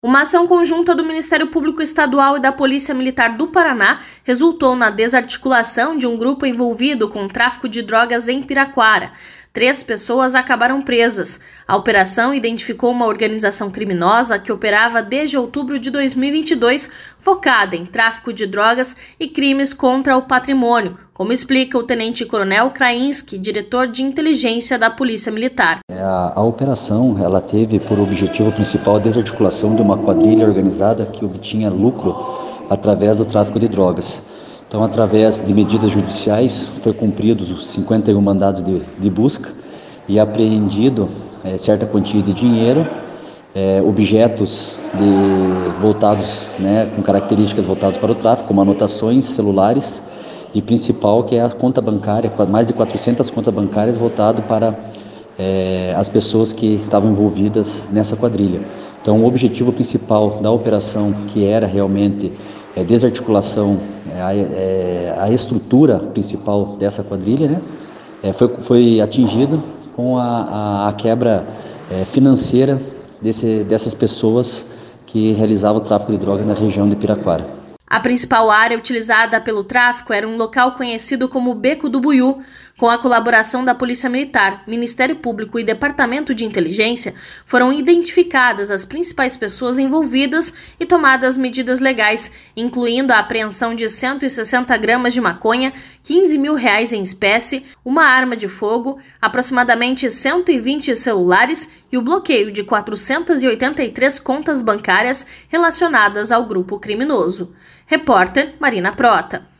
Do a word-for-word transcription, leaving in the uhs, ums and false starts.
Uma ação conjunta do Ministério Público Estadual e da Polícia Militar do Paraná resultou na desarticulação de um grupo envolvido com o tráfico de drogas em Piraquara. Três pessoas acabaram presas. A operação identificou uma organização criminosa que operava desde outubro de dois mil e vinte e dois, focada em tráfico de drogas e crimes contra o patrimônio, como explica o tenente-coronel Krainski, diretor de inteligência da Polícia Militar. A, a operação ela teve por objetivo principal a desarticulação de uma quadrilha organizada que obtinha lucro através do tráfico de drogas. Então, através de medidas judiciais, foi cumpridos os cinquenta e um mandados de, de busca e apreendido é, certa quantia de dinheiro, é, objetos de, voltados, né, com características voltadas para o tráfico, como anotações, celulares e principal, que é a conta bancária, mais de quatrocentas contas bancárias voltadas para é, as pessoas que estavam envolvidas nessa quadrilha. Então, o objetivo principal da operação, que era realmente é, desarticulação, é, a, é, a estrutura principal dessa quadrilha, né, é, foi, foi atingida com a, a, a quebra é, financeira desse, dessas pessoas que realizavam o tráfico de drogas na região de Piraquara. A principal área utilizada pelo tráfico era um local conhecido como Beco do Buiú. Com a colaboração da Polícia Militar, Ministério Público e Departamento de Inteligência, foram identificadas as principais pessoas envolvidas e tomadas medidas legais, incluindo a apreensão de cento e sessenta gramas de maconha, quinze mil reais em espécie, uma arma de fogo, aproximadamente cento e vinte celulares e o bloqueio de quatrocentas e oitenta e três contas bancárias relacionadas ao grupo criminoso. Repórter Marina Prota.